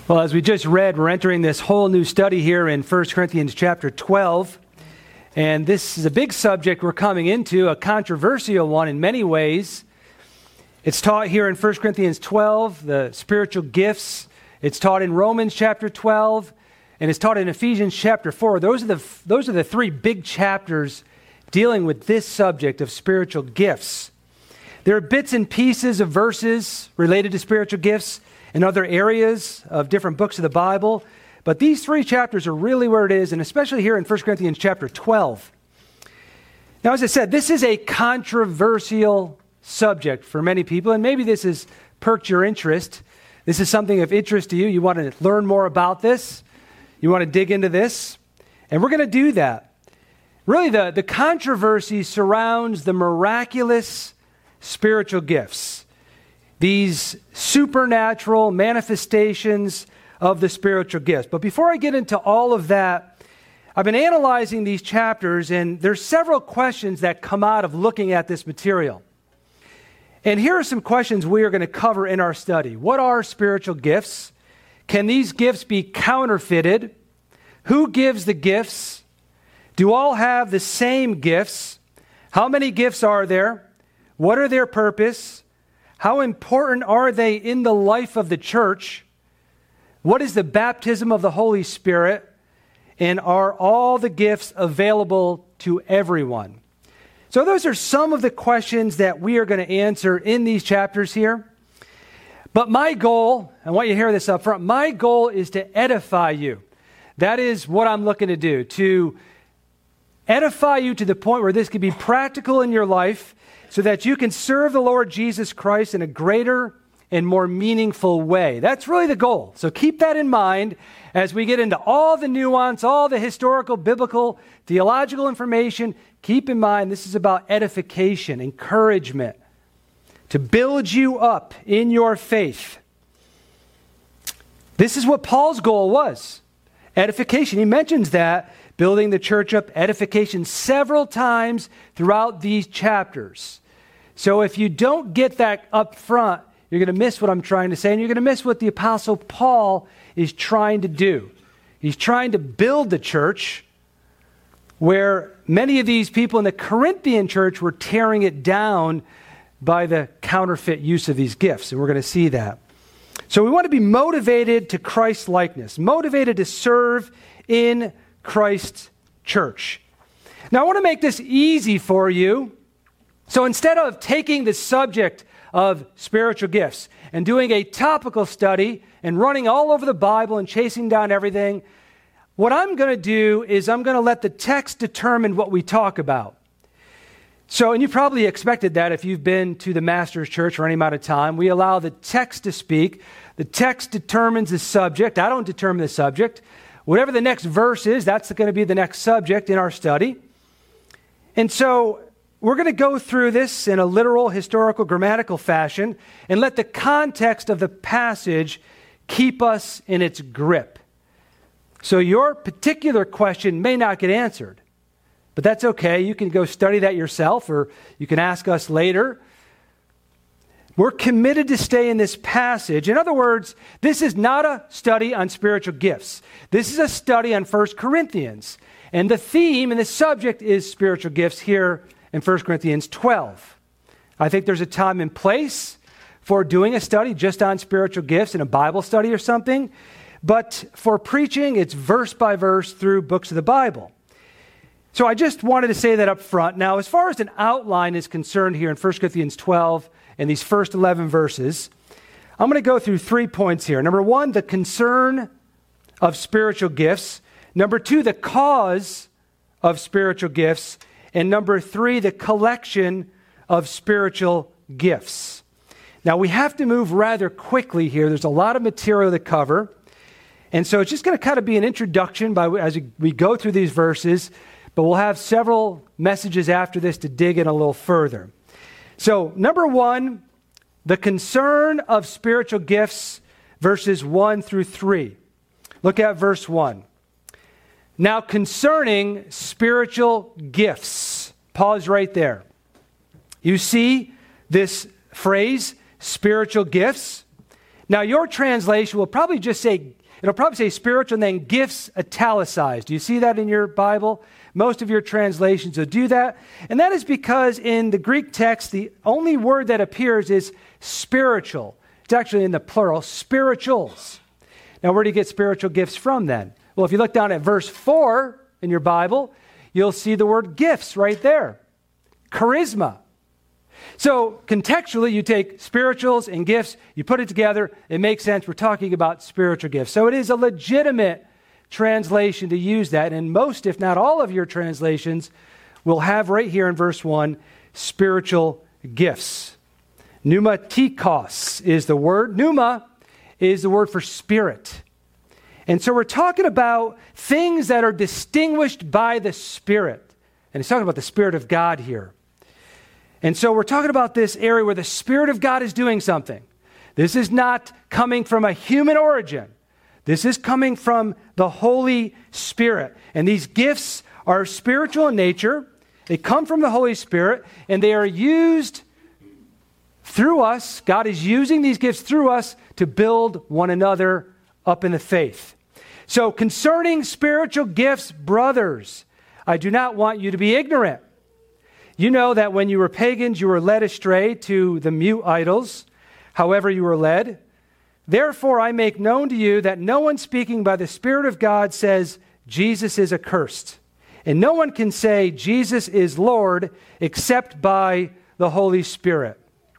Well, as we just read, we're entering this whole new study here in 1 Corinthians chapter 12. And this is a big subject we're coming into, a controversial one in many ways. It's taught here in 1 Corinthians 12, the spiritual gifts. It's taught in Romans chapter 12, and it's taught in Ephesians chapter 4. Those are the three big chapters dealing with this subject of spiritual gifts. There are bits and pieces of verses related to spiritual gifts in other areas of different books of the Bible, but these three chapters are really where it is, and especially here in 1 Corinthians chapter 12. Now, as I said, this is a controversial subject for many people, and maybe this has perked your interest. This is something of interest to you. You want to learn more about this. You want to dig into this, and we're going to do that. Really, the controversy surrounds the miraculous spiritual gifts, these supernatural manifestations of the spiritual gifts. But before I get into all of that, I've been analyzing these chapters, and there's several questions that come out of looking at this material. And here are some questions we are going to cover in our study. What are spiritual gifts? Can these gifts be counterfeited? Who gives the gifts? Do all have the same gifts? How many gifts are there? What are their purpose? How important are they in the life of the church? What is the baptism of the Holy Spirit? And are all the gifts available to everyone? So those are some of the questions that we are going to answer in these chapters here. But my goal, I want you to hear this up front, my goal is to edify you. That is what I'm looking to do, to edify you to the point where this can be practical in your life so that you can serve the Lord Jesus Christ in a greater and more meaningful way. That's really the goal. So keep that in mind as we get into all the nuance, all the historical, biblical, theological information. Keep in mind this is about edification, encouragement, to build you up in your faith. This is what Paul's goal was, edification. He mentions that, building the church up, edification, several times throughout these chapters. So if you don't get that up front, you're going to miss what I'm trying to say, and you're going to miss what the Apostle Paul is trying to do. He's trying to build the church where many of these people in the Corinthian church were tearing it down by the counterfeit use of these gifts, and we're going to see that. So we want to be motivated to Christ's likeness, motivated to serve in Christ's church. Now, I want to make this easy for you. So instead of taking the subject of spiritual gifts and doing a topical study and running all over the Bible and chasing down everything, what I'm going to do is I'm going to let the text determine what we talk about. So, and you probably expected that if you've been to the Master's Church for any amount of time. We allow the text to speak. The text determines the subject. I don't determine the subject. Whatever the next verse is, that's going to be the next subject in our study. And so we're going to go through this in a literal, historical, grammatical fashion and let the context of the passage keep us in its grip. So your particular question may not get answered, but that's okay. You can go study that yourself, or you can ask us later. We're committed to stay in this passage. In other words, this is not a study on spiritual gifts. This is a study on 1 Corinthians. And the theme and the subject is spiritual gifts here in 1 Corinthians 12. I think there's a time and place for doing a study just on spiritual gifts in a Bible study or something. But for preaching, it's verse by verse through books of the Bible. So I just wanted to say that up front. Now, as far as an outline is concerned here in 1 Corinthians 12 and these first 11 verses, I'm going to go through 3 points here. Number one, the concern of spiritual gifts. Number two, the cause of spiritual gifts. And number three, the collection of spiritual gifts. Now, we have to move rather quickly here. There's a lot of material to cover. And so it's just going to kind of be an introduction as we go through these verses, but we'll have several messages after this to dig in a little further. So, number one, the concern of spiritual gifts, verses 1 through 3. Look at verse 1. Now, concerning spiritual gifts, pause right there. You see this phrase, spiritual gifts. Now, your translation will probably just say, it'll probably say spiritual and then gifts italicized. Do you see that in your Bible? Most of your translations will do that. And that is because in the Greek text, the only word that appears is spiritual. It's actually in the plural, spirituals. Now, where do you get spiritual gifts from then? Well, if you look down at verse 4 in your Bible, you'll see the word gifts right there. Charisma. So contextually, you take spirituals and gifts, you put it together, it makes sense. We're talking about spiritual gifts. So it is a legitimate translation to use that. And most, if not all of your translations will have right here in verse 1, spiritual gifts. Pneumatikos is the word. Pneuma is the word for spirit. And so we're talking about things that are distinguished by the Spirit. And he's talking about the Spirit of God here. And so we're talking about this area where the Spirit of God is doing something. This is not coming from a human origin. This is coming from the Holy Spirit. And these gifts are spiritual in nature. They come from the Holy Spirit, and they are used through us. God is using these gifts through us to build one another up in the faith. So concerning spiritual gifts, brothers, I do not want you to be ignorant. You know that when you were pagans, you were led astray to the mute idols, however you were led. Therefore, I make known to you that no one speaking by the Spirit of God says Jesus is accursed. And no one can say Jesus is Lord except by the Holy Spirit.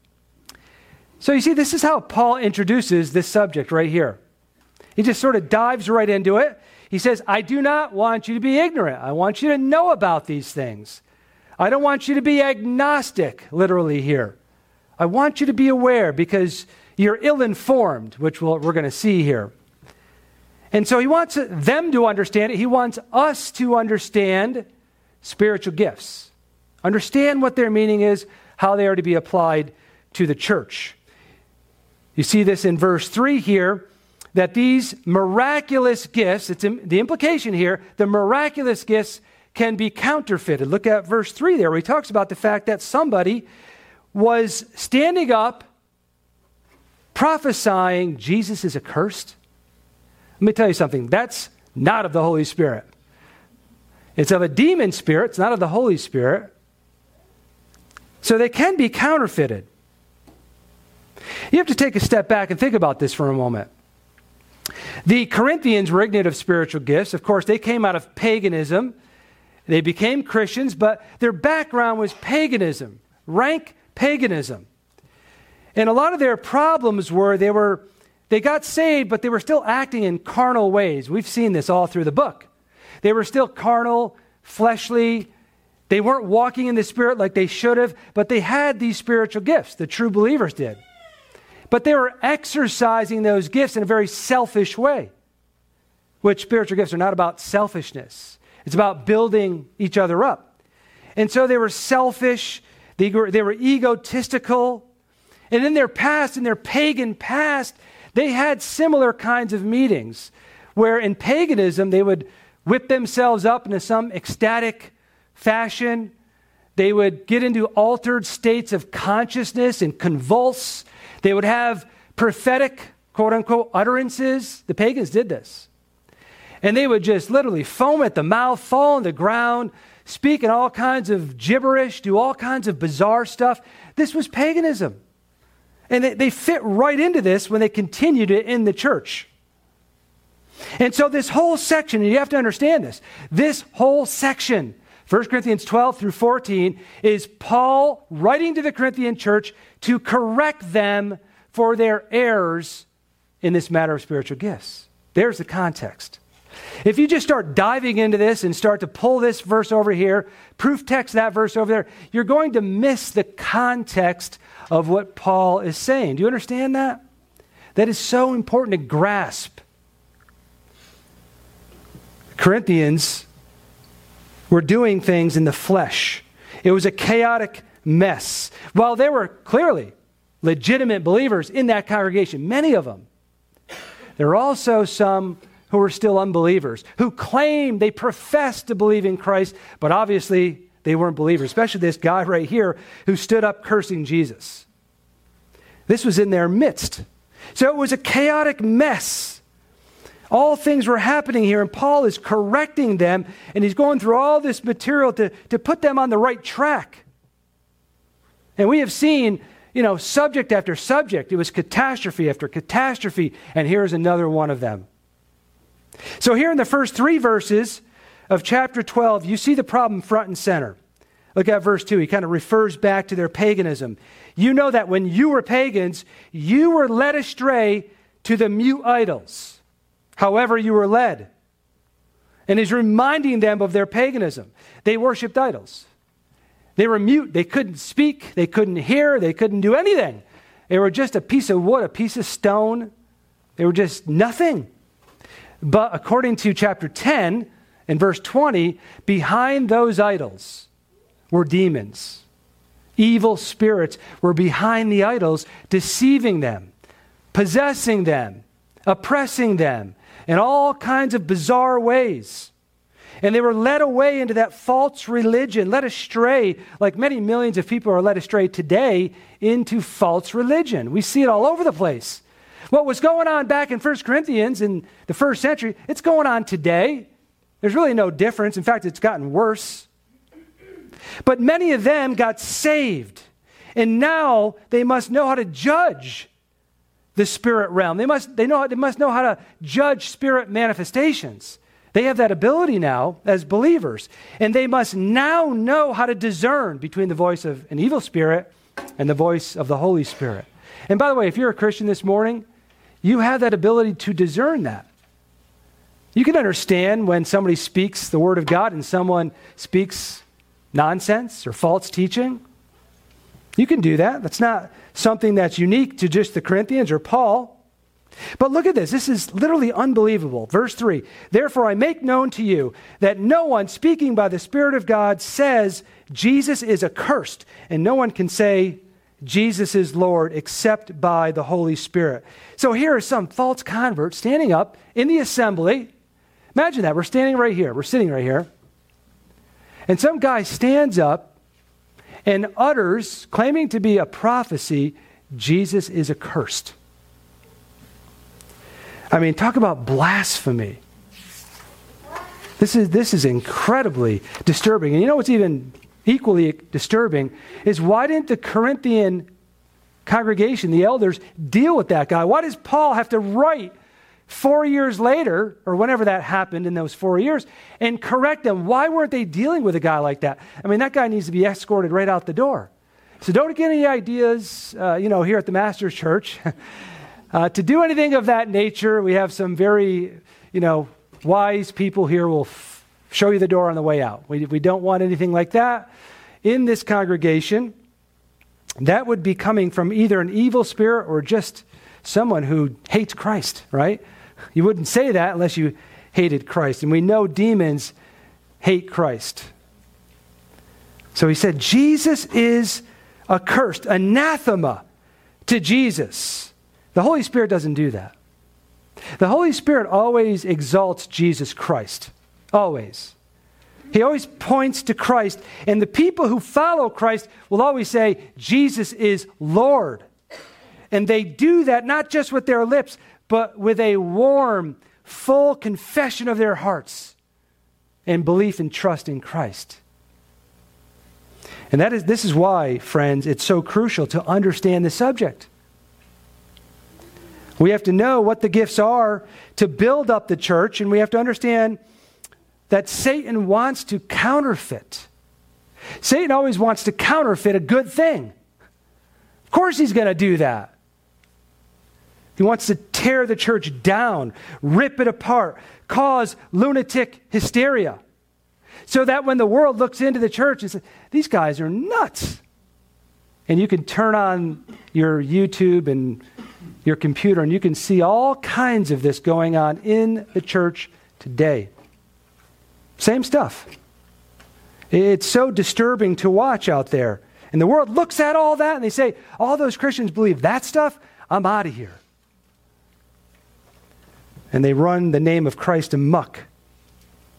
So you see, this is how Paul introduces this subject right here. He just sort of dives right into it. He says, I do not want you to be ignorant. I want you to know about these things. I don't want you to be agnostic, literally here. I want you to be aware because you're ill-informed, which we're going to see here. And so he wants them to understand it. He wants us to understand spiritual gifts. Understand what their meaning is, how they are to be applied to the church. You see this in verse 3 here, that these miraculous gifts, it's the implication here, the miraculous gifts can be counterfeited. Look at verse 3 there, where he talks about the fact that somebody was standing up, prophesying Jesus is accursed. Let me tell you something. That's not of the Holy Spirit. It's of a demon spirit. It's not of the Holy Spirit. So they can be counterfeited. You have to take a step back and think about this for a moment. The Corinthians were ignorant of spiritual gifts. Of course, they came out of paganism. They became Christians, but their background was paganism, rank paganism. And a lot of their problems were they got saved, but they were still acting in carnal ways. We've seen this all through the book. They were still carnal, fleshly. They weren't walking in the Spirit like they should have, but they had these spiritual gifts. The true believers did. But they were exercising those gifts in a very selfish way, which spiritual gifts are not about selfishness. It's about building each other up. And so they were selfish. They were egotistical. And in their past, in their pagan past, they had similar kinds of meetings where in paganism, they would whip themselves up into some ecstatic fashion. They would get into altered states of consciousness and convulse. They would have prophetic, quote-unquote, utterances. The pagans did this. And they would just literally foam at the mouth, fall on the ground, speak in all kinds of gibberish, do all kinds of bizarre stuff. This was paganism. And they fit right into this when they continued it in the church. And so this whole section, and you have to understand this whole section, 1 Corinthians 12 through 14, is Paul writing to the Corinthian church to correct them for their errors in this matter of spiritual gifts. There's the context. If you just start diving into this and start to pull this verse over here, proof text that verse over there, you're going to miss the context of what Paul is saying. Do you understand that? That is so important to grasp. Corinthians were doing things in the flesh. It was a chaotic mess. While there were clearly legitimate believers in that congregation, many of them, there were also some who were still unbelievers, who claimed they professed to believe in Christ, but obviously they weren't believers, especially this guy right here who stood up cursing Jesus. This was in their midst. So it was a chaotic mess. All things were happening here, and Paul is correcting them, and he's going through all this material to put them on the right track. And we have seen, subject after subject. It was catastrophe after catastrophe, and here's another one of them. So here in the first 3 verses of chapter 12, you see the problem front and center. Look at verse 2. He kind of refers back to their paganism. You know that when you were pagans, you were led astray to the mute idols. However you were led. And he's reminding them of their paganism. They worshipped idols. They were mute. They couldn't speak. They couldn't hear. They couldn't do anything. They were just a piece of wood, a piece of stone. They were just nothing. But according to chapter 10 and verse 20, behind those idols were demons. Evil spirits were behind the idols, deceiving them, possessing them, oppressing them in all kinds of bizarre ways. And they were led away into that false religion, led astray, like many millions of people are led astray today into false religion. We see it all over the place. What was going on back in 1 Corinthians in the first century, it's going on today. There's really no difference. In fact, it's gotten worse. But many of them got saved. And now they must know how to judge the spirit realm. They must know how to judge spirit manifestations. They have that ability now as believers. And they must now know how to discern between the voice of an evil spirit and the voice of the Holy Spirit. And by the way, if you're a Christian this morning, you have that ability to discern that. You can understand when somebody speaks the Word of God and someone speaks nonsense or false teaching. You can do that. That's not something that's unique to just the Corinthians or Paul. But look at this. This is literally unbelievable. Verse 3, therefore I make known to you that no one speaking by the Spirit of God says Jesus is accursed, and no one can say Jesus is Lord except by the Holy Spirit. So here are some false converts standing up in the assembly. Imagine that. We're standing right here. We're sitting right here. And some guy stands up and utters, claiming to be a prophecy, Jesus is accursed. I mean, talk about blasphemy. This is incredibly disturbing. And you know what's even equally disturbing is why didn't the Corinthian congregation, the elders, deal with that guy? Why does Paul have to write 4 years later, or whenever that happened in those 4 years, and correct them? Why weren't they dealing with a guy like that? I mean, that guy needs to be escorted right out the door. So don't get any ideas, here at the Master's Church. To do anything of that nature, we have some very, wise people here will show you the door on the way out. We don't want anything like that in this congregation. That would be coming from either an evil spirit or just someone who hates Christ, right? You wouldn't say that unless you hated Christ. And we know demons hate Christ. So he said, Jesus is accursed, anathema to Jesus. The Holy Spirit doesn't do that. The Holy Spirit always exalts Jesus Christ. Always. He always points to Christ. And the people who follow Christ will always say, Jesus is Lord. And they do that not just with their lips, but with a warm, full confession of their hearts and belief and trust in Christ. And this is why, friends, it's so crucial to understand the subject. We have to know what the gifts are to build up the church, and we have to understand that Satan wants to counterfeit. Satan always wants to counterfeit a good thing. Of course he's going to do that. He wants to tear the church down, rip it apart, cause lunatic hysteria, so that when the world looks into the church and says, these guys are nuts. And you can turn on your YouTube and your computer, and you can see all kinds of this going on in the church today. Same stuff. It's so disturbing to watch out there. And the world looks at all that, and they say, all those Christians believe that stuff? I'm out of here. And they run the name of Christ amok.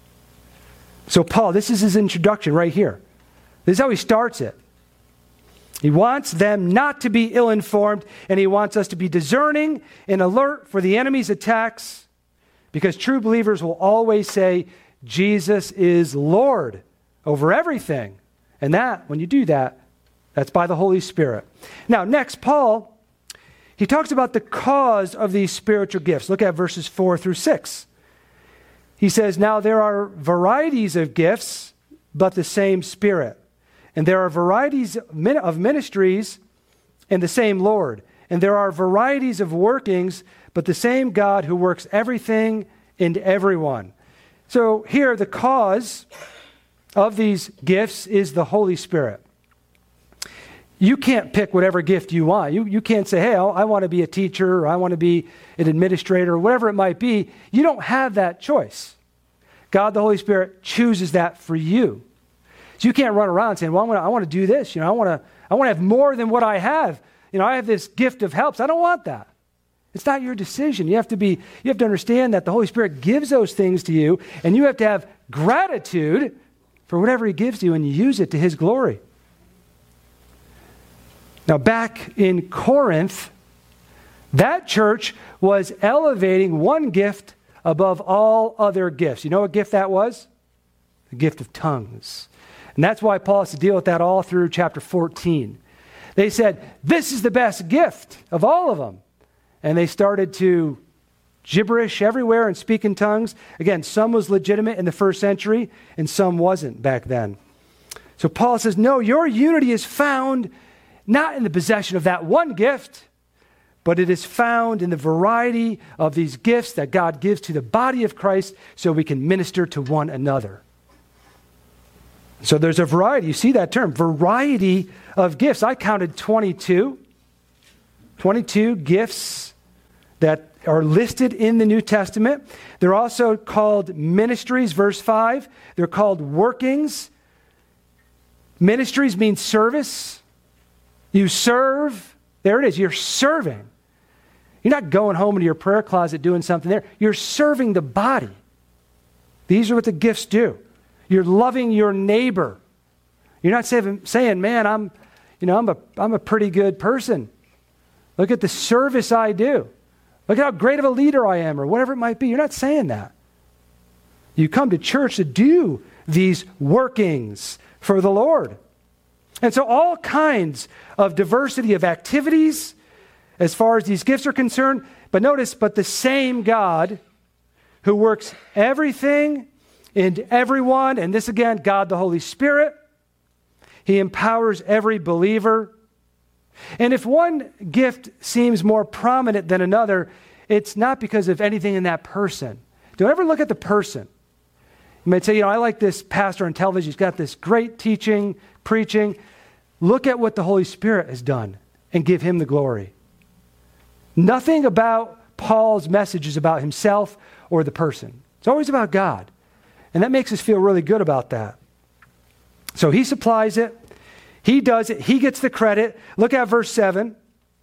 So Paul, this is his introduction right here. This is how he starts it. He wants them not to be ill-informed, and he wants us to be discerning and alert for the enemy's attacks, because true believers will always say, Jesus is Lord over everything. And that, when you do that, that's by the Holy Spirit. Now, next, Paul, he talks about the cause of these spiritual gifts. Look at verses 4 through 6. He says, now there are varieties of gifts, but the same Spirit. And there are varieties of ministries and the same Lord. And there are varieties of workings, but the same God who works everything in everyone. So here, the cause of these gifts is the Holy Spirit. You can't pick whatever gift you want. You can't say, hey, I want to be a teacher, or I want to be an administrator, or whatever it might be. You don't have that choice. God, the Holy Spirit, chooses that for you. So you can't run around saying, well, I want to do this. I want to have more than what I have. I have this gift of helps. I don't want that. It's not your decision. You have to understand that the Holy Spirit gives those things to you, and you have to have gratitude for whatever he gives you and use it to his glory. Now, back in Corinth, that church was elevating one gift above all other gifts. You know what gift that was? The gift of tongues. And that's why Paul has to deal with that all through chapter 14. They said, this is the best gift of all of them. And they started to gibberish everywhere and speak in tongues. Again, some was legitimate in the first century, and some wasn't back then. So Paul says, no, your unity is found not in the possession of that one gift, but it is found in the variety of these gifts that God gives to the body of Christ so we can minister to one another. So there's a variety. You see that term, variety of gifts. I counted 22 gifts that are listed in the New Testament. They're also called ministries, verse 5. They're called workings. Ministries means service. You serve. There it is. You're serving. You're not going home into your prayer closet doing something there. You're serving the body. These are what the gifts do. You're loving your neighbor. You're not saying, man, I'm a pretty good person. Look at the service I do. Look at how great of a leader I am, or whatever it might be. You're not saying that. You come to church to do these workings for the Lord. And so all kinds of diversity of activities as far as these gifts are concerned. But notice, but the same God who works everything in everyone, and this again, God the Holy Spirit, he empowers every believer. And if one gift seems more prominent than another, it's not because of anything in that person. Don't ever look at the person. You might say, I like this pastor on television. He's got this great teaching, preaching. Look at what the Holy Spirit has done and give him the glory. Nothing about Paul's message is about himself or the person. It's always about God. And that makes us feel really good about that. So he supplies it. He does it. He gets the credit. Look at verse 7.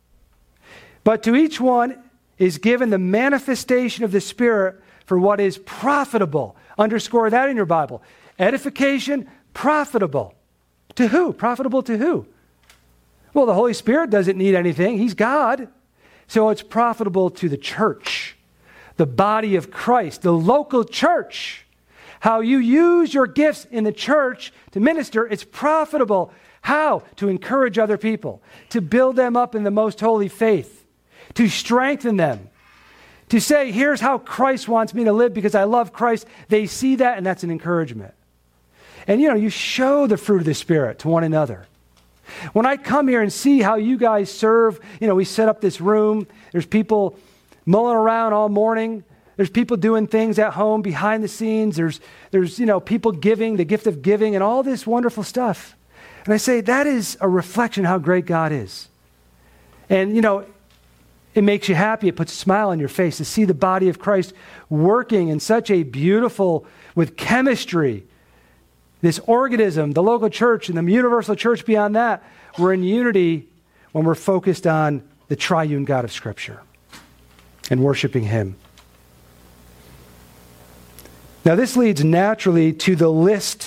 But to each one is given the manifestation of the Spirit for what is profitable. Underscore that in your Bible. Edification, profitable. To who? Profitable to who? Well, the Holy Spirit doesn't need anything. He's God. So it's profitable to the church, the body of Christ, the local church. How you use your gifts in the church to minister, it's profitable. How? To encourage other people, to build them up in the most holy faith, to strengthen them, to say, here's how Christ wants me to live because I love Christ. They see that, and that's an encouragement. And you show the fruit of the Spirit to one another. When I come here and see how you guys serve, we set up this room. There's people mulling around all morning. There's people doing things at home behind the scenes. There's people giving, the gift of giving, and all this wonderful stuff. And I say, that is a reflection of how great God is. And, it makes you happy. It puts a smile on your face to see the body of Christ working in such a beautiful, with chemistry. This organism, the local church and the universal church beyond that, we're in unity when we're focused on the triune God of Scripture and worshiping him. Now, this leads naturally to the list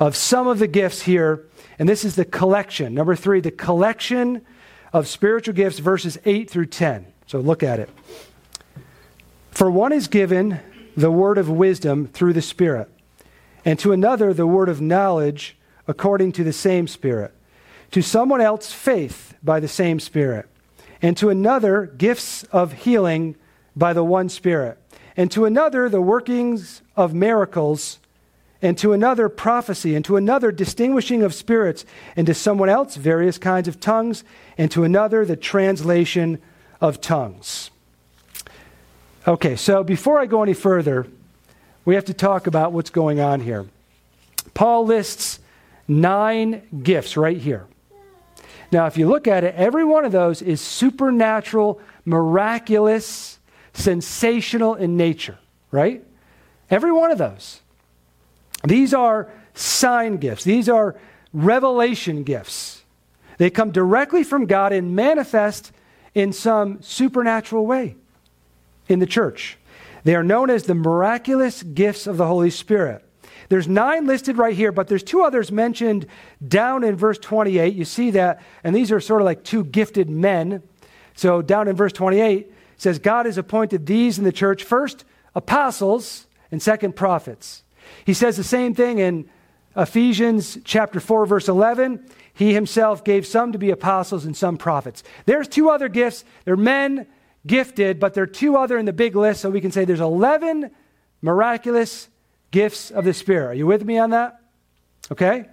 of some of the gifts here. And this is the collection. Number 3, the collection of spiritual gifts, verses 8 through 10. So look at it. For one is given the word of wisdom through the Spirit, and to another the word of knowledge according to the same Spirit. To someone else faith by the same Spirit, and to another gifts of healing by the one Spirit, and to another the workings of miracles, and to another prophecy, and to another distinguishing of spirits, and to someone else various kinds of tongues, and to another the translation of tongues. Okay, so before I go any further, we have to talk about what's going on here. Paul lists 9 gifts right here. Now, if you look at it, every one of those is supernatural, miraculous, sensational in nature, right? Every one of those. These are sign gifts. These are revelation gifts. They come directly from God and manifest in some supernatural way in the church. They are known as the miraculous gifts of the Holy Spirit. There's 9 listed right here, but there's 2 others mentioned down in verse 28. You see that, and these are sort of like 2 gifted men. So down in verse 28, it says, God has appointed these in the church, first apostles and second prophets. He says the same thing in Ephesians chapter 4, verse 11. He himself gave some to be apostles and some prophets. There's 2 other gifts. They're men gifted, but there are 2 other in the big list, so we can say there's 11 miraculous gifts of the Spirit. Are you with me on that? Okay?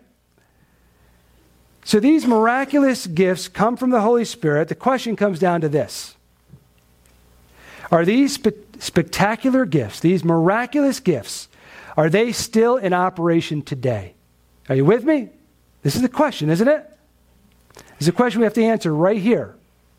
So these miraculous gifts come from the Holy Spirit. The question comes down to this. Are these spectacular gifts, these miraculous gifts, are they still in operation today? Are you with me? This is the question, isn't it? This is a question we have to answer right here.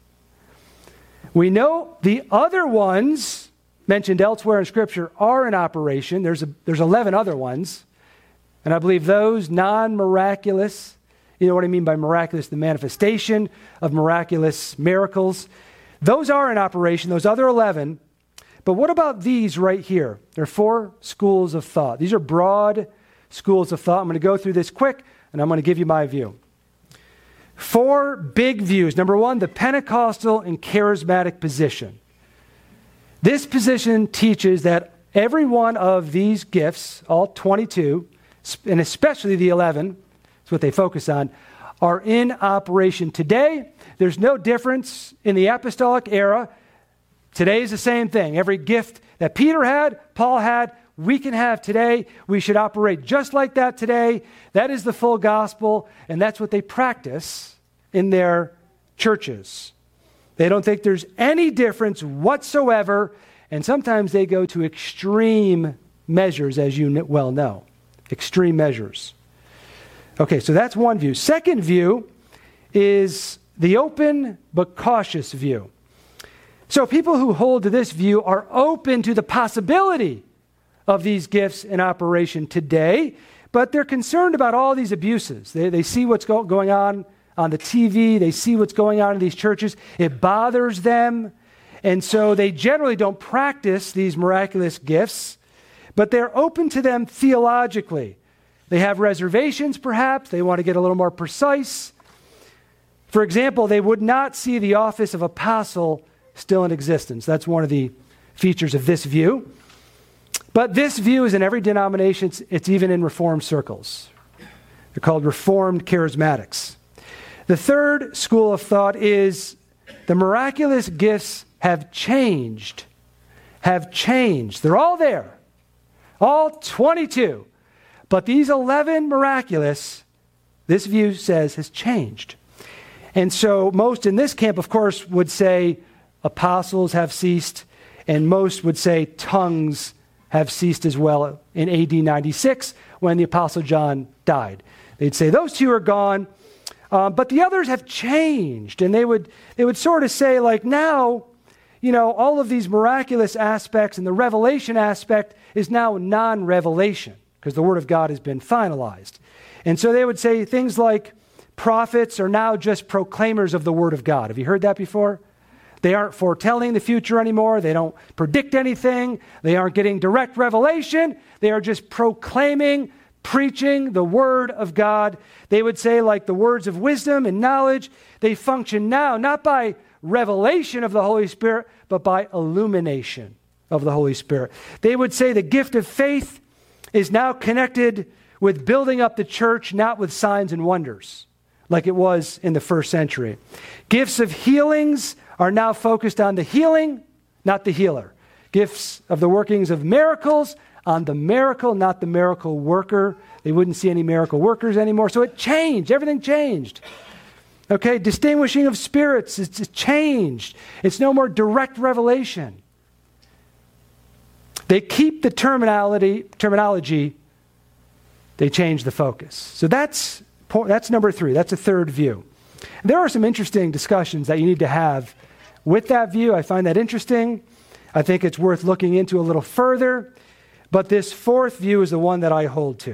We know the other ones mentioned elsewhere in Scripture are in operation. There's 11 other ones. And I believe those non-miraculous, you know what I mean by miraculous, the manifestation of miraculous miracles. Those are in operation, those other 11. But what about these right here? There are 4 schools of thought. These are broad schools of thought. I'm going to go through this quick, and I'm going to give you my view. 4 big views. Number 1, the Pentecostal and charismatic position. This position teaches that every one of these gifts, all 22, and especially the 11, that's what they focus on, are in operation today. There's no difference in the apostolic era. Today is the same thing. Every gift that Peter had, Paul had, we can have today. We should operate just like that today. That is the full gospel, and that's what they practice in their churches. They don't think there's any difference whatsoever, and sometimes they go to extreme measures, as you well know. Extreme measures. Okay, so that's one view. Second view is the open but cautious view. So people who hold to this view are open to the possibility of these gifts in operation today, but they're concerned about all these abuses. They see what's going on the TV. They see what's going on in these churches. It bothers them. And so they generally don't practice these miraculous gifts, but they're open to them theologically. They have reservations, perhaps. They want to get a little more precise. For example, they would not see the office of apostle still in existence. That's one of the features of this view. But this view is in every denomination. It's even in Reformed circles. They're called Reformed charismatics. The third school of thought is the miraculous gifts have changed. Have changed. They're all there. All 22. But these 11 miraculous, this view says, has changed. And so most in this camp, of course, would say apostles have ceased, and most would say tongues have ceased as well in AD 96 when the Apostle John died. They'd say those 2 are gone, but the others have changed. And they would sort of say, like, now, you know, all of these miraculous aspects and the revelation aspect is now non-revelation because the Word of God has been finalized. And so they would say things like prophets are now just proclaimers of the Word of God. Have you heard that before? They aren't foretelling the future anymore. They don't predict anything. They aren't getting direct revelation. They are just proclaiming preaching the word of God. They would say, like the words of wisdom and knowledge, they function now not by revelation of the Holy Spirit, but by illumination of the Holy Spirit. They would say the gift of faith is now connected with building up the church, not with signs and wonders, like it was in the first century. Gifts of healings are now focused on the healing, not the healer. Gifts of the workings of miracles on the miracle, not the miracle worker. They wouldn't see any miracle workers anymore. So it changed. Everything changed. Okay, distinguishing of spirits, it's changed. It's no more direct revelation. They keep the terminology, they change the focus. So that's number 3. That's a third view. There are some interesting discussions that you need to have with that view. I find that interesting. I think it's worth looking into a little further. But this fourth view is the one that I hold to.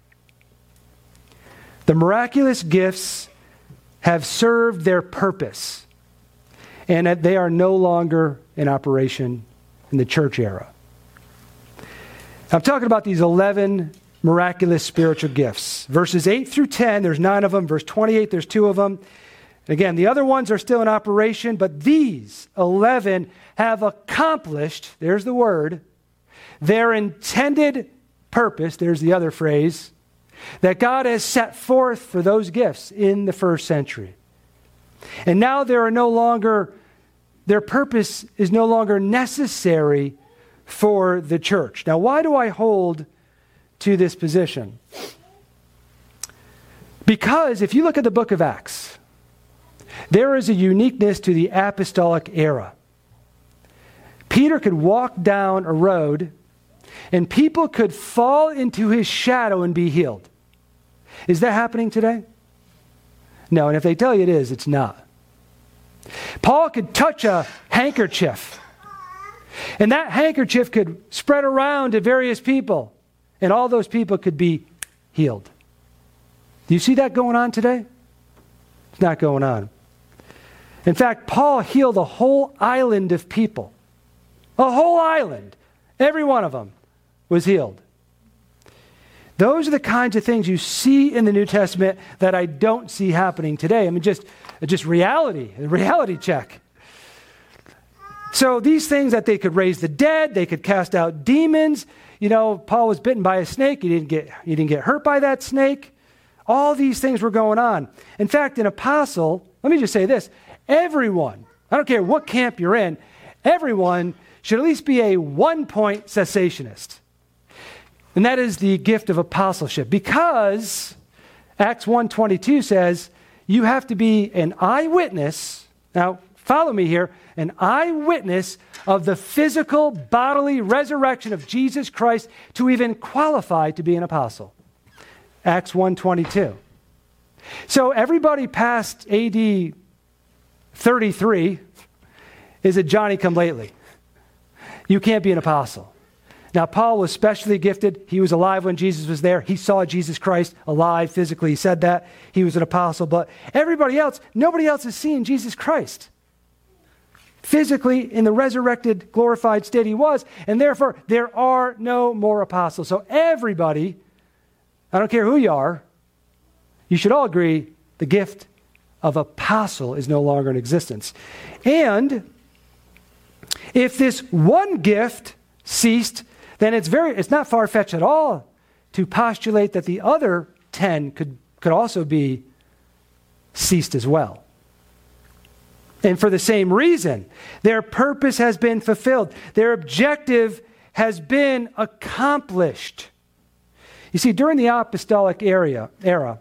The miraculous gifts have served their purpose, and that they are no longer in operation in the church era. I'm talking about these 11 miraculous spiritual gifts. Verses 8 through 10, there's 9 of them. Verse 28, there's 2 of them. Again, the other ones are still in operation, but these 11 have accomplished, there's the word, their intended purpose, there's the other phrase, that God has set forth for those gifts in the first century. And now their purpose is no longer necessary for the church. Now, why do I hold to this position? Because if you look at the book of Acts, there is a uniqueness to the apostolic era. Peter could walk down a road and people could fall into his shadow and be healed. Is that happening today? No, and if they tell you it is, it's not. Paul could touch a handkerchief, and that handkerchief could spread around to various people, and all those people could be healed. Do you see that going on today? It's not going on. In fact, Paul healed a whole island of people. A whole island. Every one of them was healed. Those are the kinds of things you see in the New Testament that I don't see happening today. I mean, just reality, a reality check. So these things that they could raise the dead, they could cast out demons. You know, Paul was bitten by a snake. He didn't get hurt by that snake. All these things were going on. In fact, an apostle, let me just say this, everyone, I don't care what camp you're in, everyone should at least be a 1-point cessationist. And that is the gift of apostleship, because Acts 1:22 says you have to be an eyewitness. Now, follow me here. An eyewitness of the physical bodily resurrection of Jesus Christ to even qualify to be an apostle. Acts 1:22. So everybody past AD 33 is a Johnny-come-lately. You can't be an apostle. Now, Paul was specially gifted. He was alive when Jesus was there. He saw Jesus Christ alive physically. He said that. He was an apostle. But everybody else, nobody else has seen Jesus Christ physically in the resurrected, glorified state he was. And therefore, there are no more apostles. So everybody, I don't care who you are, you should all agree the gift of apostle is no longer in existence. And if this one gift ceased, then it's not far-fetched at all to postulate that the other 10 could also be ceased as well. And for the same reason, their purpose has been fulfilled. Their objective has been accomplished. You see, during the apostolic era,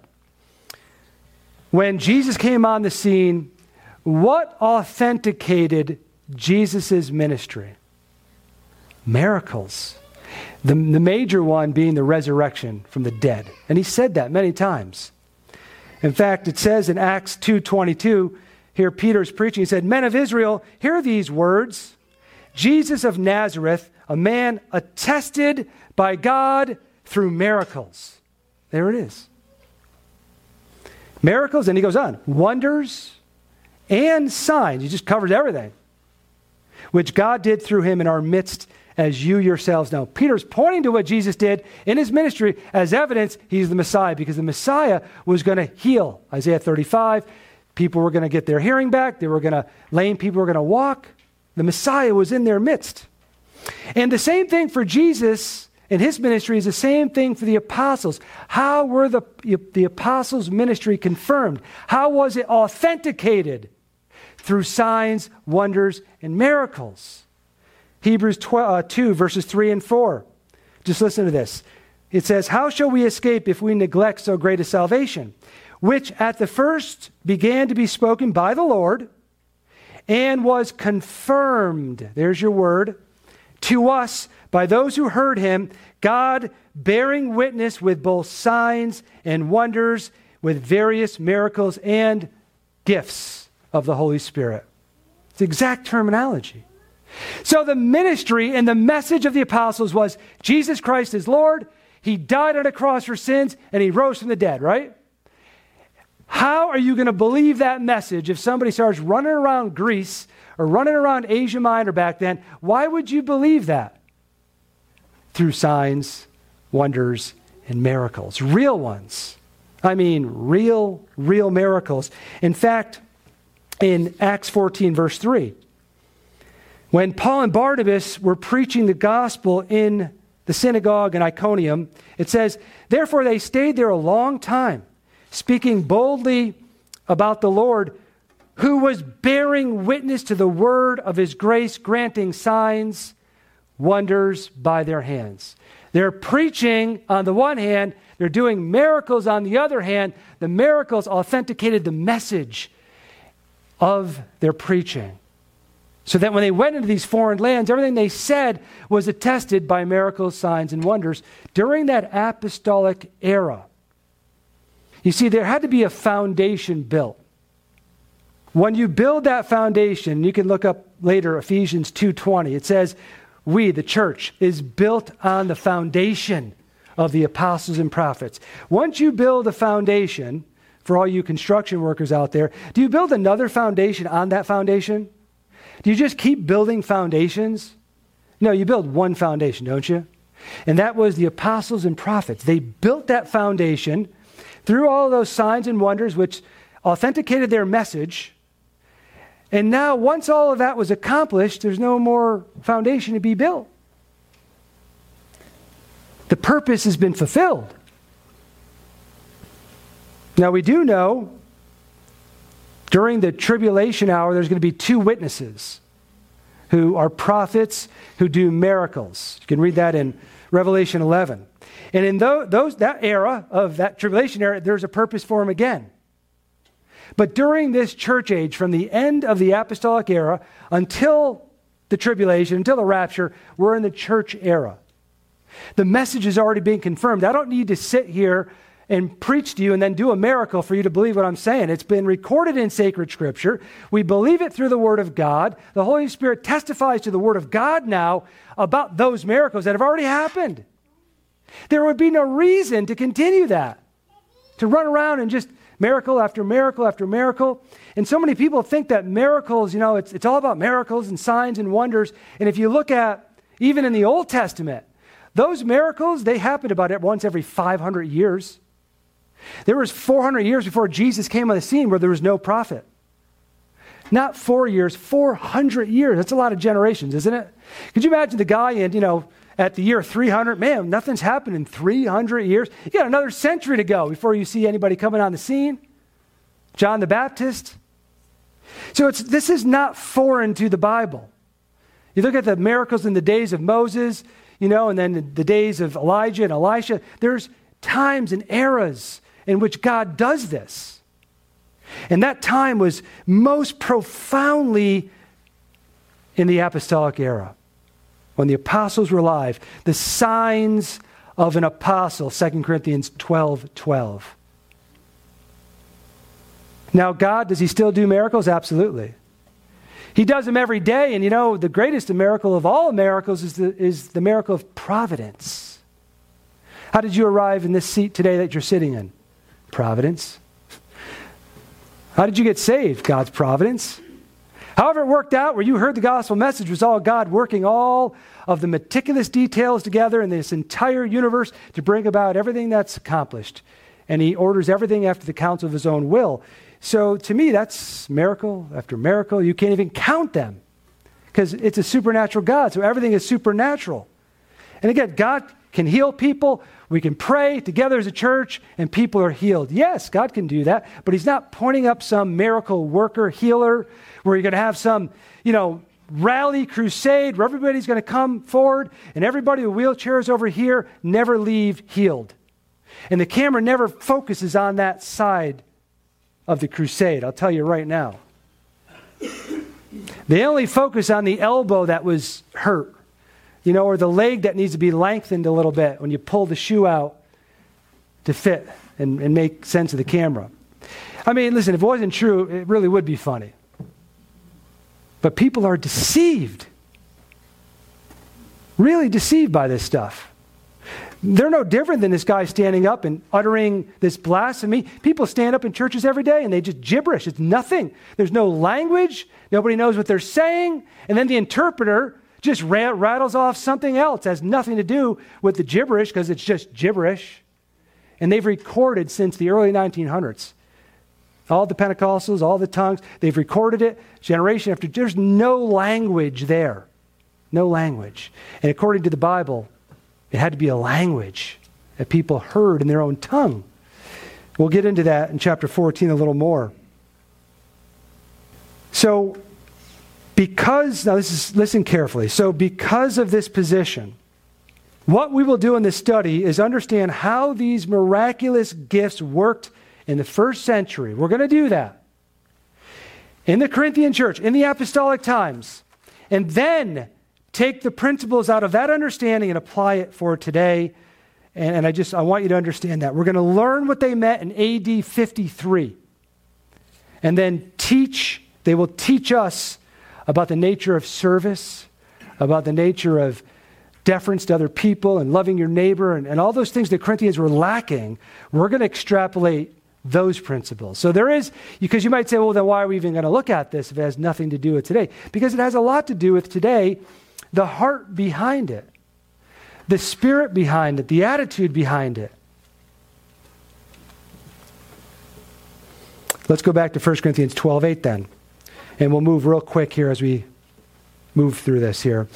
when Jesus came on the scene, what authenticated Jesus' ministry? Miracles. The major one being the resurrection from the dead. And he said that many times. In fact, it says in Acts 2:22, here Peter's preaching, he said, "Men of Israel, hear these words. Jesus of Nazareth, a man attested by God through miracles." There it is. Miracles, and he goes on, wonders and signs. He just covers everything, which God did through him in our midst, as you yourselves know. Peter's pointing to what Jesus did in his ministry as evidence he's the Messiah, because the Messiah was going to heal. Isaiah 35, people were going to get their hearing back. Lame people were going to walk. The Messiah was in their midst. And the same thing for Jesus in his ministry is the same thing for the apostles. How were the apostles' ministry confirmed? How was it authenticated? Through signs, wonders, and miracles. Hebrews 2, verses 3 and 4. Just listen to this. It says, how shall we escape if we neglect so great a salvation, which at the first began to be spoken by the Lord and was confirmed, there's your word, to us by those who heard him, God bearing witness with both signs and wonders, with various miracles and gifts of the Holy Spirit. It's the exact terminology. So the ministry and the message of the apostles was Jesus Christ is Lord. He died on a cross for sins and he rose from the dead, right? How are you going to believe that message if somebody starts running around Greece or running around Asia Minor back then? Why would you believe that? Through signs, wonders, and miracles. Real ones. I mean, real miracles. In fact, in Acts 14, verse 3, when Paul and Barnabas were preaching the gospel in the synagogue in Iconium, it says, therefore they stayed there a long time, speaking boldly about the Lord, who was bearing witness to the word of his grace, granting signs, wonders by their hands. They're preaching on the one hand, they're doing miracles on the other hand. The miracles authenticated the message of their preaching. So that when they went into these foreign lands, everything they said was attested by miracles, signs, and wonders during that apostolic era. You see, there had to be a foundation built. When you build that foundation, you can look up later Ephesians 2:20. It says, we, the church, is built on the foundation of the apostles and prophets. Once you build a foundation, for all you construction workers out there, do you build another foundation on that foundation? Do you just keep building foundations? No, you build one foundation, don't you? And that was the apostles and prophets. They built that foundation through all of those signs and wonders which authenticated their message. And now, once all of that was accomplished, there's no more foundation to be built. The purpose has been fulfilled. Now, we do know during the tribulation hour, there's going to be two witnesses who are prophets who do miracles. You can read that in Revelation 11. And in that era of that tribulation era, there's a purpose for them again. But during this church age, from the end of the apostolic era until the tribulation, until the rapture, we're in the church era. The message is already being confirmed. I don't need to sit here and preach to you and then do a miracle for you to believe what I'm saying. It's been recorded in sacred scripture. We believe it through the word of God. The Holy Spirit testifies to the word of God now about those miracles that have already happened. There would be no reason to continue that, to run around and just miracle after miracle after miracle. And so many people think that miracles, it's all about miracles and signs and wonders. And if you look at, even in the Old Testament, those miracles, they happened about once every 500 years. There was 400 years before Jesus came on the scene where there was no prophet. Not 4 years, 400 years. That's a lot of generations, isn't it? Could you imagine the guy at the year 300? Man, nothing's happened in 300 years. You got another century to go before you see anybody coming on the scene. John the Baptist. So this is not foreign to the Bible. You look at the miracles in the days of Moses, and then the days of Elijah and Elisha. There's times and eras in which God does this. And that time was most profoundly in the apostolic era, when the apostles were alive. The signs of an apostle, 2 Corinthians 12:12. Now, God, does he still do miracles? Absolutely. He does them every day. And the greatest miracle of all miracles is the miracle of providence. How did you arrive in this seat today that you're sitting in? Providence. How did you get saved? God's providence. However it worked out, where you heard the gospel message, was all God working all of the meticulous details together in this entire universe to bring about everything that's accomplished. And he orders everything after the counsel of his own will. So to me, that's miracle after miracle. You can't even count them because it's a supernatural God. So everything is supernatural. And again, God can heal people. We can pray together as a church and people are healed. Yes, God can do that, but he's not pointing up some miracle worker, healer, where you're going to have some, rally crusade where everybody's going to come forward and everybody with wheelchairs over here never leave healed. And the camera never focuses on that side of the crusade. I'll tell you right now. They only focus on the elbow that was hurt. Or the leg that needs to be lengthened a little bit when you pull the shoe out to fit and make sense of the camera. I mean, listen, if it wasn't true, it really would be funny. But people are deceived. Really deceived by this stuff. They're no different than this guy standing up and uttering this blasphemy. People stand up in churches every day and they just gibberish. It's nothing. There's no language. Nobody knows what they're saying. And then the interpreter just rattles off something else. It has nothing to do with the gibberish because it's just gibberish. And they've recorded since the early 1900s. All the Pentecostals, all the tongues, they've recorded it generation after. There's no language there. No language. And according to the Bible, it had to be a language that people heard in their own tongue. We'll get into that in chapter 14 a little more. So, listen carefully. So because of this position, what we will do in this study is understand how these miraculous gifts worked in the first century. We're going to do that in the Corinthian church, in the apostolic times, and then take the principles out of that understanding and apply it for today. And I want you to understand that. We're going to learn what they meant in AD 53. And then they will teach us about the nature of service, about the nature of deference to other people and loving your neighbor and all those things the Corinthians were lacking. We're going to extrapolate those principles. So there is, because you might say, well, then why are we even going to look at this if it has nothing to do with today? Because it has a lot to do with today, the heart behind it, the spirit behind it, the attitude behind it. Let's go back to 1 Corinthians 12:8 then. And we'll move real quick here as we move through this here.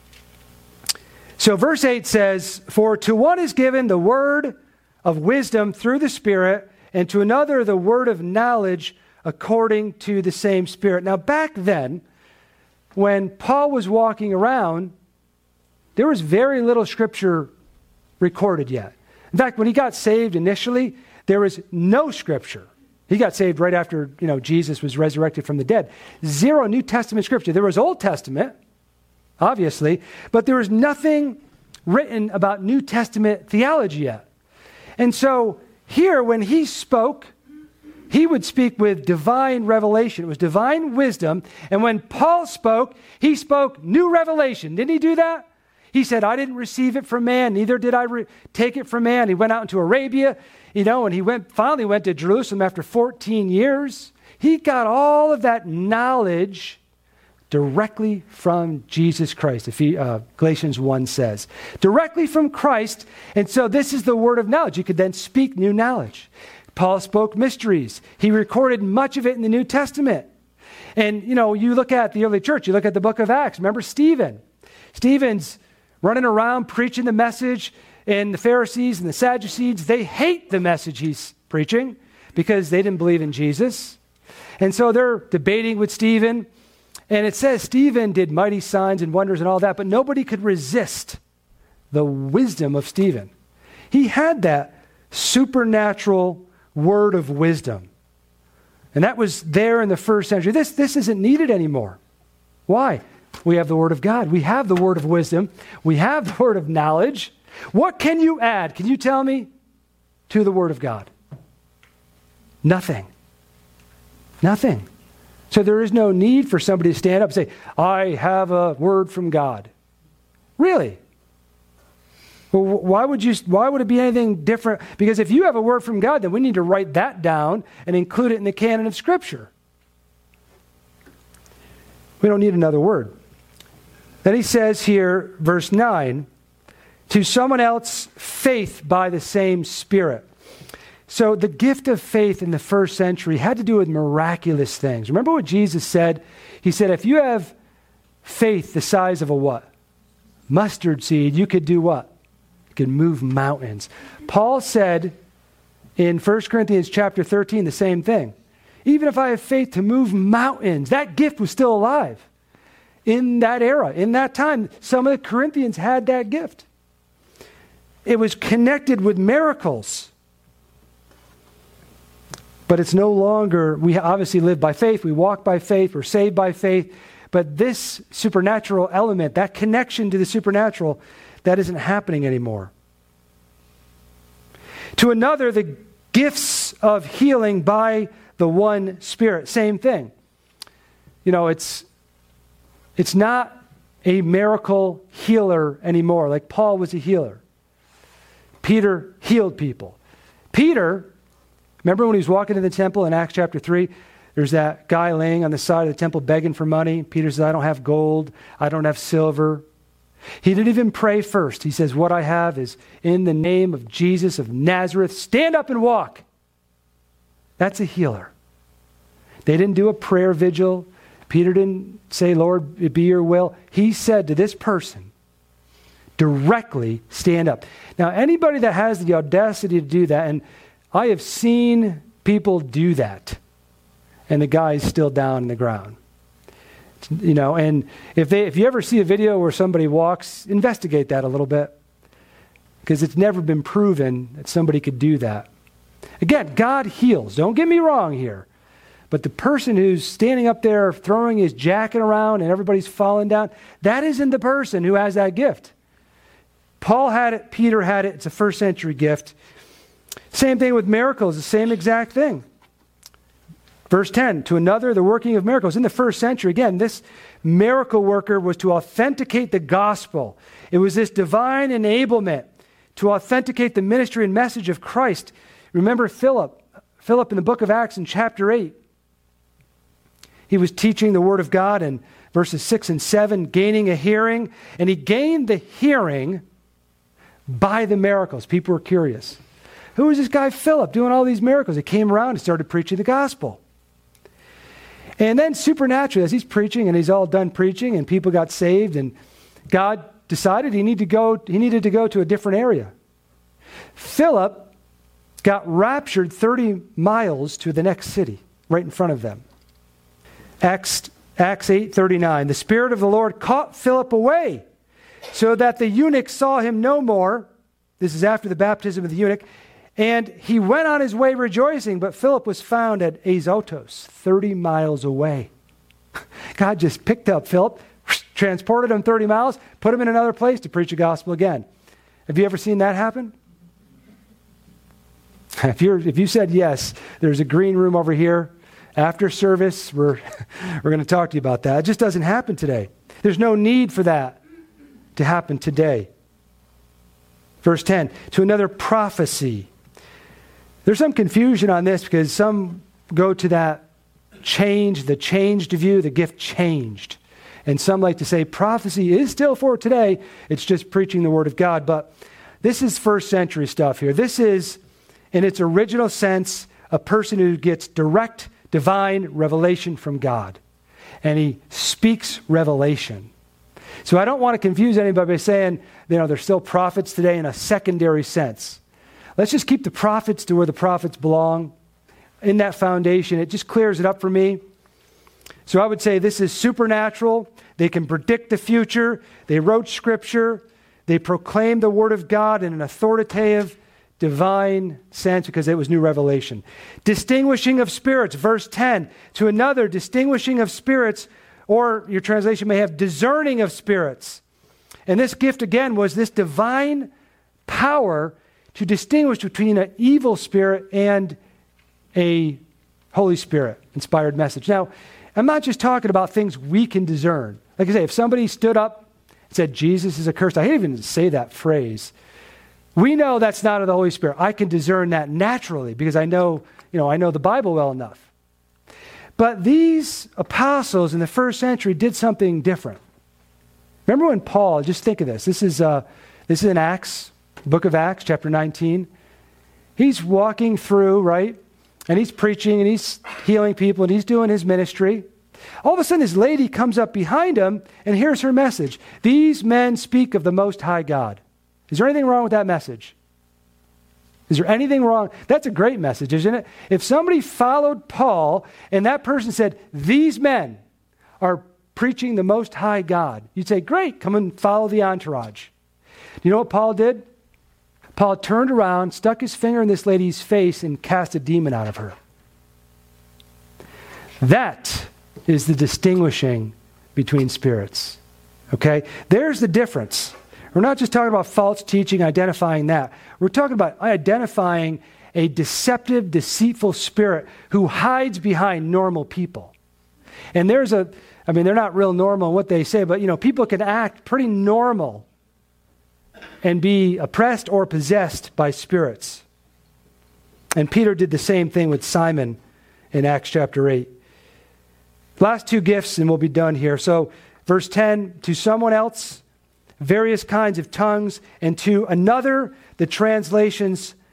So verse 8 says, "For to one is given the word of wisdom through the Spirit, and to another the word of knowledge according to the same Spirit." Now back then, when Paul was walking around, there was very little scripture recorded yet. In fact, when he got saved initially, there was no scripture. He got saved right after, Jesus was resurrected from the dead. Zero New Testament scripture. There was Old Testament, obviously, but there was nothing written about New Testament theology yet. And so here, when he spoke, he would speak with divine revelation. It was divine wisdom. And when Paul spoke, he spoke new revelation. Didn't he do that? He said, "I didn't receive it from man, neither did I take it from man." He went out into Arabia, and he finally went to Jerusalem after 14 years. He got all of that knowledge directly from Jesus Christ, Galatians 1 says. Directly from Christ, and so this is the word of knowledge. You could then speak new knowledge. Paul spoke mysteries. He recorded much of it in the New Testament. And, you look at the early church, you look at the book of Acts. Remember Stephen? Stephen's running around preaching the message, and the Pharisees and the Sadducees, they hate the message he's preaching because they didn't believe in Jesus. And so they're debating with Stephen. And it says Stephen did mighty signs and wonders and all that, but nobody could resist the wisdom of Stephen. He had that supernatural word of wisdom. And that was there in the first century. This isn't needed anymore. Why? We have the word of God. We have the word of wisdom. We have the word of knowledge. What can you add? Can you tell me? To the word of God? Nothing. Nothing. So there is no need for somebody to stand up and say, "I have a word from God." Really? Well, why would it be anything different? Because if you have a word from God, then we need to write that down and include it in the canon of Scripture. We don't need another word. Then he says here, verse 9, to someone else, faith by the same Spirit. So the gift of faith in the first century had to do with miraculous things. Remember what Jesus said? He said, if you have faith the size of a what? Mustard seed, you could do what? You could move mountains. Paul said in 1 Corinthians chapter 13 the same thing. Even if I have faith to move mountains, that gift was still alive in that era, in that time. Some of the Corinthians had that gift. It was connected with miracles. But it's no longer, we obviously live by faith, we walk by faith, we're saved by faith, but this supernatural element, that connection to the supernatural, that isn't happening anymore. To another, the gifts of healing by the one Spirit, same thing. You know, it's not a miracle healer anymore, like Paul was a healer. Peter healed people. Peter, remember when he was walking to the temple in Acts chapter 3? There's that guy laying on the side of the temple begging for money. Peter says, I don't have gold. I don't have silver. He didn't even pray first. He says, what I have is in the name of Jesus of Nazareth. Stand up and walk. That's a healer. They didn't do a prayer vigil. Peter didn't say, Lord, it be your will. He said to this person, directly stand up. Now, anybody that has the audacity to do that, and I have seen people do that, and the guy's still down in the ground. You know, and if you ever see a video where somebody walks, investigate that a little bit, because it's never been proven that somebody could do that. Again, God heals. Don't get me wrong here. But the person who's standing up there throwing his jacket around and everybody's falling down, that isn't the person who has that gift. Paul had it, Peter had it, it's a first century gift. Same thing with miracles, the same exact thing. Verse 10, to another, the working of miracles. In the first century, again, this miracle worker was to authenticate the gospel. It was this divine enablement to authenticate the ministry and message of Christ. Remember Philip in the book of Acts in chapter 8. He was teaching the word of God in verses 6 and 7, gaining a hearing. And he gained the hearing by the miracles. People were curious. Who was this guy Philip doing all these miracles? He came around and started preaching the gospel. And then supernaturally, as he's preaching and he's all done preaching and people got saved and God decided he needed to go to a different area. Philip got raptured 30 miles to the next city right in front of them. Acts 8:39. The Spirit of the Lord caught Philip away so that the eunuch saw him no more. This is after the baptism of the eunuch. And he went on his way rejoicing, but Philip was found at Azotus, 30 miles away. God just picked up Philip, transported him 30 miles, put him in another place to preach the gospel again. Have you ever seen that happen? If you said yes, there's a green room over here. After service, we're going to talk to you about that. It just doesn't happen today. There's no need for that to happen today. Verse 10, to another prophecy. There's some confusion on this because some go to that the changed view, the gift changed. And some like to say prophecy is still for today. It's just preaching the word of God. But this is first century stuff here. This is, in its original sense, a person who gets direct divine revelation from God. And he speaks revelation. So I don't want to confuse anybody by saying, there's still prophets today in a secondary sense. Let's just keep the prophets to where the prophets belong. In that foundation, it just clears it up for me. So I would say this is supernatural. They can predict the future. They wrote scripture. They proclaimed the word of God in an authoritative, divine sense because it was new revelation. Distinguishing of spirits, verse 10. To another, distinguishing of spirits, or your translation may have discerning of spirits. And this gift again was this divine power to distinguish between an evil spirit and a Holy Spirit inspired message. Now, I'm not just talking about things we can discern. Like I say, if somebody stood up and said, Jesus is accursed, I hate even to say that phrase. We know that's not of the Holy Spirit. I can discern that naturally because I know the Bible well enough. But these apostles in the first century did something different. Remember when Paul, just think of this. This is in Acts, book of Acts, chapter 19. He's walking through, right? And he's preaching and he's healing people and he's doing his ministry. All of a sudden, this lady comes up behind him, and here's her message. These men speak of the Most High God. Is there anything wrong with that message? Is there anything wrong? That's a great message, isn't it? If somebody followed Paul and that person said, these men are preaching the Most High God, you'd say, great, come and follow the entourage. Do you know what Paul did? Paul turned around, stuck his finger in this lady's face, and cast a demon out of her. That is the distinguishing between spirits. Okay? There's the difference. We're not just talking about false teaching, identifying that. We're talking about identifying a deceptive, deceitful spirit who hides behind normal people. And they're not real normal in what they say, but, people can act pretty normal and be oppressed or possessed by spirits. And Peter did the same thing with Simon in Acts chapter 8. Last two gifts, and we'll be done here. So, verse 10, to someone else, various kinds of tongues, and to another, the translation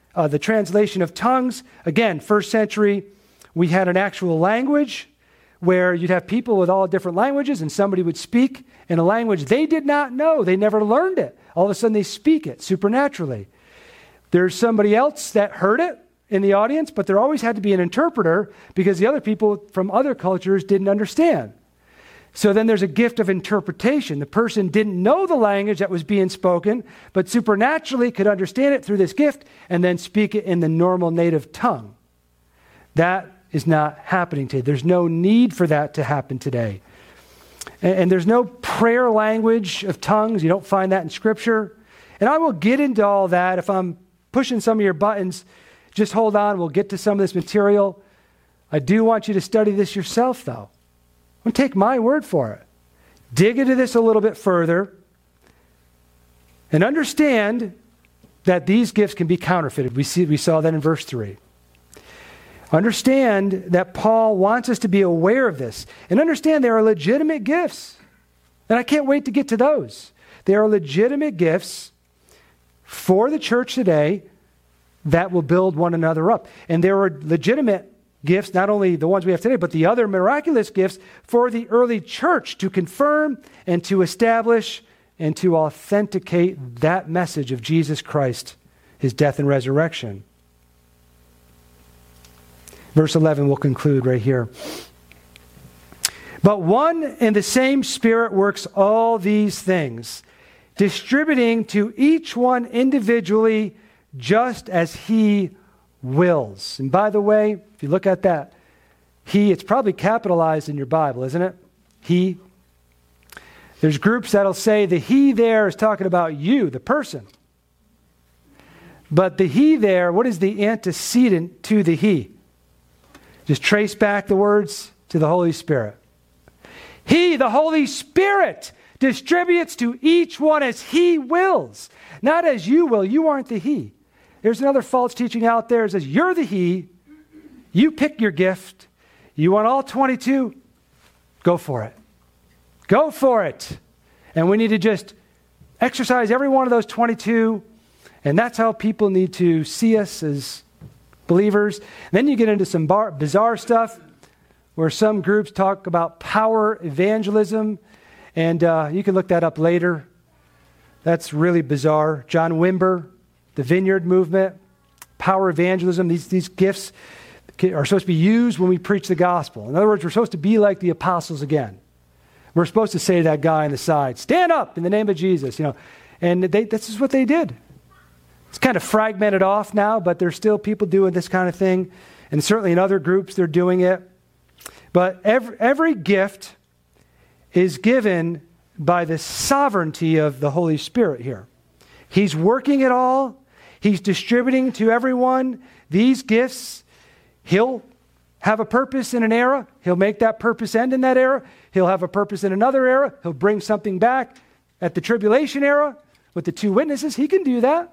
of tongues. Again, first century, we had an actual language where you'd have people with all different languages, and somebody would speak in a language they did not know. They never learned it. All of a sudden, they speak it supernaturally. There's somebody else that heard it in the audience, but there always had to be an interpreter because the other people from other cultures didn't understand. So then there's a gift of interpretation. The person didn't know the language that was being spoken, but supernaturally could understand it through this gift and then speak it in the normal native tongue. That is not happening today. There's no need for that to happen today. And there's no prayer language of tongues. You don't find that in Scripture. And I will get into all that. If I'm pushing some of your buttons, just hold on. We'll get to some of this material. I do want you to study this yourself, though. Don't take my word for it. Dig into this a little bit further and understand that these gifts can be counterfeited. We saw that in verse 3. Understand that Paul wants us to be aware of this. And understand there are legitimate gifts. And I can't wait to get to those. There are legitimate gifts for the church today that will build one another up. And there are legitimate gifts, not only the ones we have today, but the other miraculous gifts for the early church to confirm and to establish and to authenticate that message of Jesus Christ, his death and resurrection. Verse 11, we'll conclude right here. But one and the same Spirit works all these things, distributing to each one individually just as he wills. And by the way, if you look at that, it's probably capitalized in your Bible, isn't it? He. There's groups that'll say the he there is talking about you, the person. But the he there, what is the antecedent to the he? Just trace back the words to the Holy Spirit. He, the Holy Spirit, distributes to each one as he wills, not as you will. You aren't the he. There's another false teaching out there that says you're the he. You pick your gift. You want all 22? Go for it. Go for it. And we need to just exercise every one of those 22. And that's how people need to see us as believers. And then you get into some bizarre stuff where some groups talk about power evangelism. And you can look that up later. That's really bizarre. John Wimber, the Vineyard Movement, power evangelism, these gifts are supposed to be used when we preach the gospel. In other words, we're supposed to be like the apostles again. We're supposed to say to that guy on the side, stand up in the name of Jesus, And this is what they did. It's kind of fragmented off now, but there's still people doing this kind of thing. And certainly in other groups, they're doing it. But every gift is given by the sovereignty of the Holy Spirit here. He's working it all. He's distributing to everyone these gifts. He'll have a purpose in an era. He'll make that purpose end in that era. He'll have a purpose in another era. He'll bring something back at the tribulation era with the two witnesses. He can do that.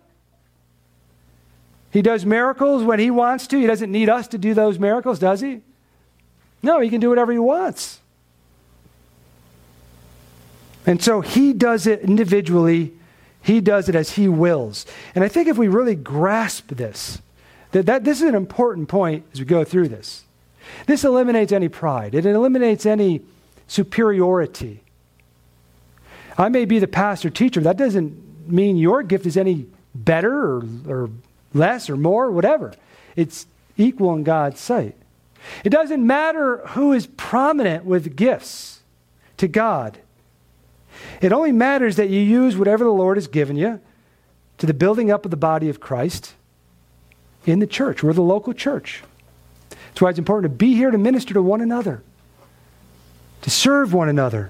He does miracles when he wants to. He doesn't need us to do those miracles, does he? No, he can do whatever he wants. And so he does it individually. He does it as he wills. And I think if we really grasp this, that this is an important point as we go through this. This eliminates any pride. It eliminates any superiority. I may be the pastor teacher. That doesn't mean your gift is any better or less or more, whatever. It's equal in God's sight. It doesn't matter who is prominent with gifts to God. It only matters that you use whatever the Lord has given you to the building up of the body of Christ in the church. We're the local church. That's why it's important to be here to minister to one another, to serve one another.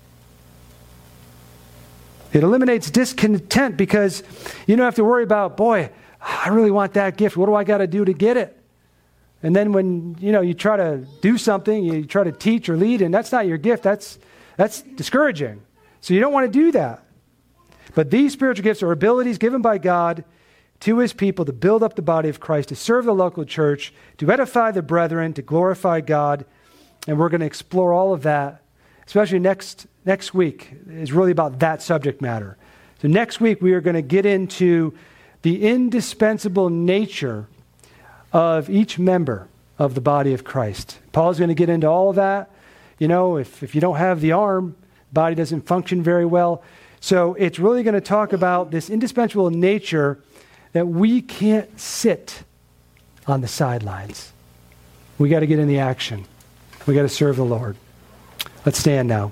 It eliminates discontent because you don't have to worry about, boy, I really want that gift. What do I got to do to get it? And then when you try to do something, you try to teach or lead, and that's not your gift, that's discouraging. So you don't want to do that. But these spiritual gifts are abilities given by God to his people to build up the body of Christ, to serve the local church, to edify the brethren, to glorify God. And we're going to explore all of that, especially next week is really about that subject matter. So next week we are going to get into the indispensable nature of each member of the body of Christ. Paul's going to get into all of that. If you don't have the arm, the body doesn't function very well. So it's really going to talk about this indispensable nature that we can't sit on the sidelines. We got to get in the action. We got to serve the Lord. Let's stand now.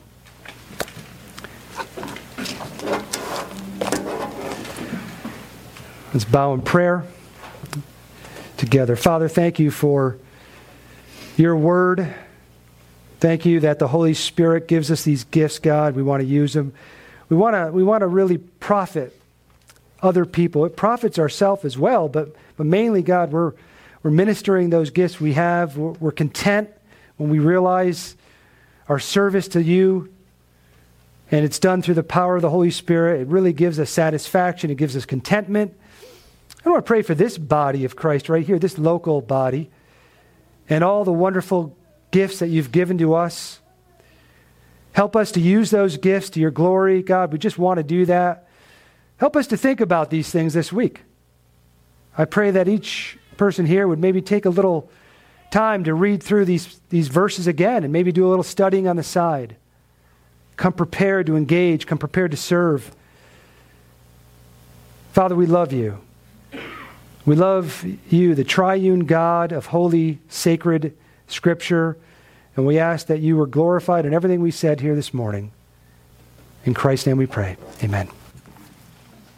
Let's bow in prayer together. Father, thank you for your word. Thank you that the Holy Spirit gives us these gifts, God. We want to use them. We want to really profit other people. It profits ourselves as well, but mainly, God, we're ministering those gifts we have. We're content when we realize our service to you, and it's done through the power of the Holy Spirit. It really gives us satisfaction. It gives us contentment. I want to pray for this body of Christ right here, this local body, and all the wonderful gifts that you've given to us. Help us to use those gifts to your glory. God, we just want to do that. Help us to think about these things this week. I pray that each person here would maybe take a little time to read through these verses again and maybe do a little studying on the side. Come prepared to engage. Come prepared to serve. Father, we love you. We love you, the triune God of holy, sacred Scripture. And we ask that you were glorified in everything we said here this morning. In Christ's name we pray. Amen.